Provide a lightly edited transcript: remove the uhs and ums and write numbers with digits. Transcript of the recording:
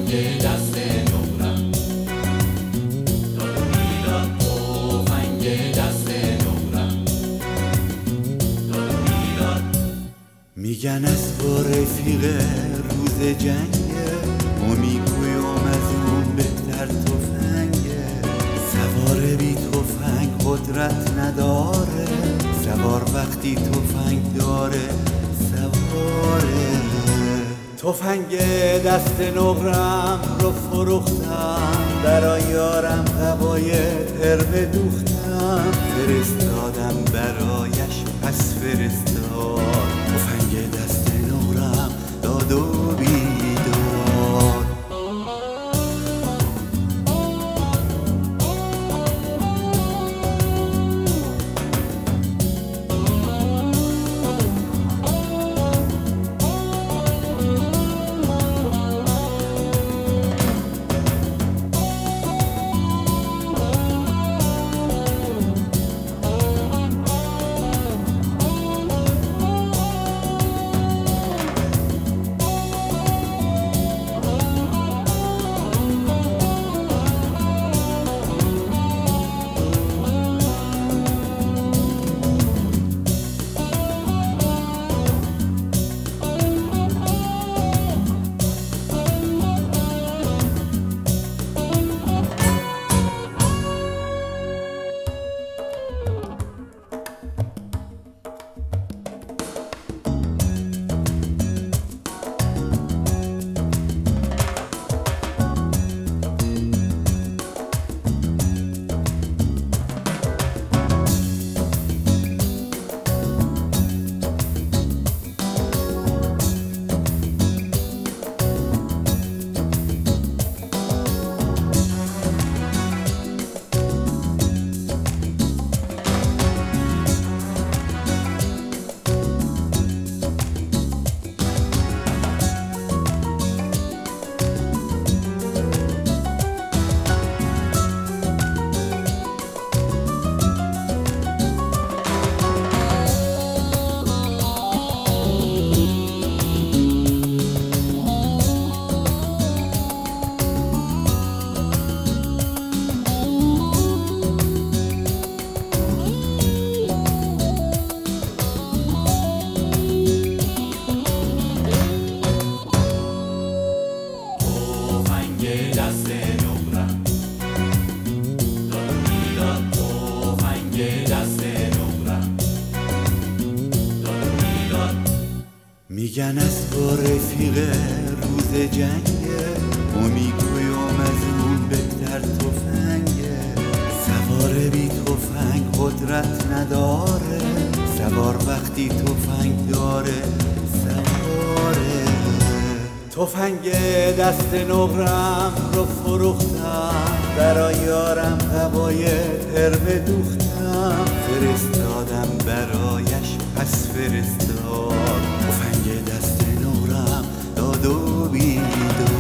تفنگ دست نورم، داد و بیداد تفنگ دست نورم، داد و بیداد. میگن از تو رفیق روز جنگه، ما میگویم از اون بهتر تفنگه. سوار بی تفنگ قدرت نداره، سوار وقتی تفنگ داره سواره. تفنگ دست نقرم رو فروختم، برای یارم هوای ترمه دوختم. فرستادم برایش پس فرستاد، تفنگ دست نقرم داد و بیداد. میگن از تو رفیق روز جنگه، ما میگویم از اون بهتر تفنگه. سوار بی تفنگ قدرت نداره، سوار وقتی تفنگ داره سواره. تفنگ دست نقرم رو فروختم، برای یارم هوای ترمه دوختم. فرستادم برایش پس فرستاد، تفنگ دست نقرم داد و بیداد.